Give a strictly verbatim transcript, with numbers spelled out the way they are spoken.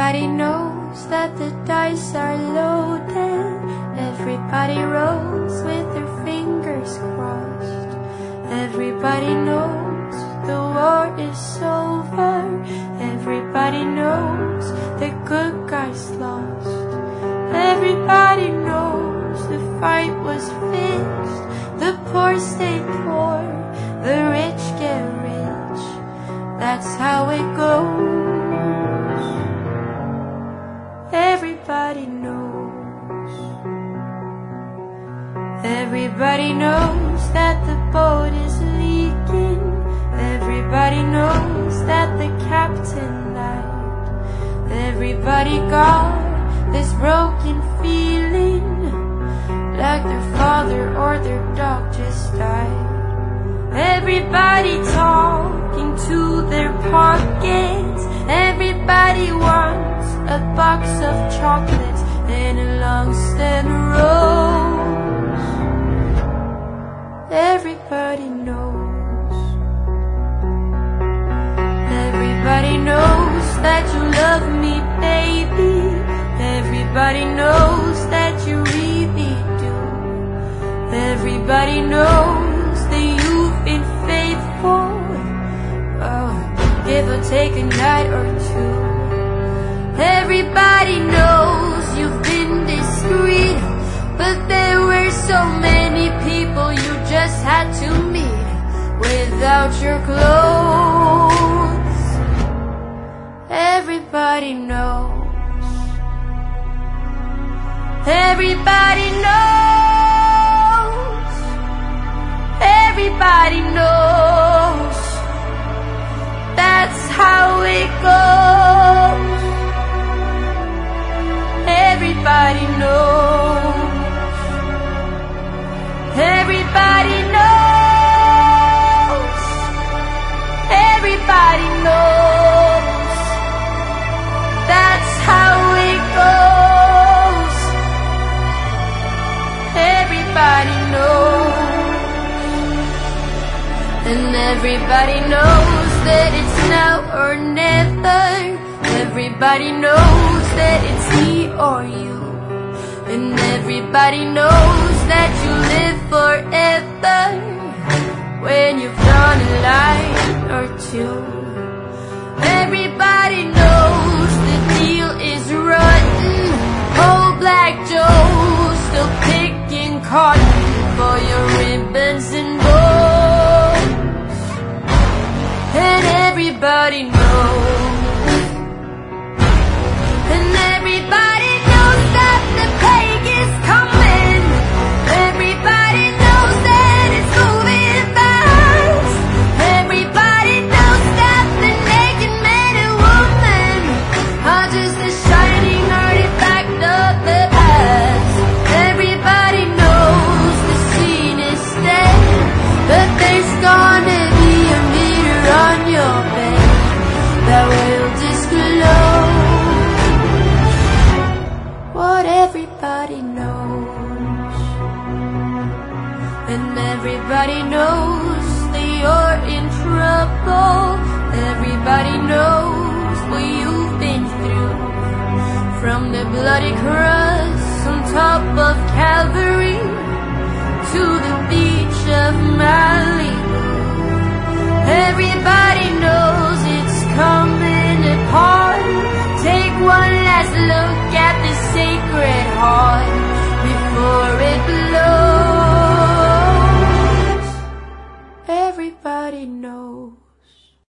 Everybody knows that the dice are loaded. Everybody rolls with their fingers crossed. Everybody knows the war is over. Everybody knows the good guys lost. Everybody knows the fight was fixed. The poor stay poor, the rich get rich. That's how it goes. Everybody knows. Everybody knows that the boat is leaking. Everybody knows that the captain lied. Everybody got this broken feeling, like their father or their dog just died. Everybody talking to their pockets. Everybody wants a box of chocolates and a long stem rose. Everybody knows. Everybody knows that you love me, baby. Everybody knows that you really do. Everybody knows that you've been faithful. Oh, give or take a night or two. Everybody knows you've been discreet, but there were so many people you just had to meet without your clothes. Everybody knows. Everybody knows. Everybody knows. That's how it goes. Everybody knows. Everybody knows. Everybody knows. That's how it goes. Everybody knows. And everybody knows that it's now or never. Everybody knows that it's me or you. And everybody knows that you live forever when you've drawn a line or two. Everybody knows the deal is rotten. Old Black Joe's still picking cotton for your ribbons and bows. And everybody knows. And everybody knows that the plague is coming. Everybody knows that it's moving fast. Everybody knows that the naked man and woman are just a shining artifact of the past. Everybody knows the scene is dead, but there's gonna be a meter on your bed that will disclose what everybody knows. And everybody knows that you're in trouble. Everybody knows what you've been through, from the bloody cross on top of Calvary to the beach of Malibu. Everybody knows it's coming apart. Take one last look at the sacred heart before it blows.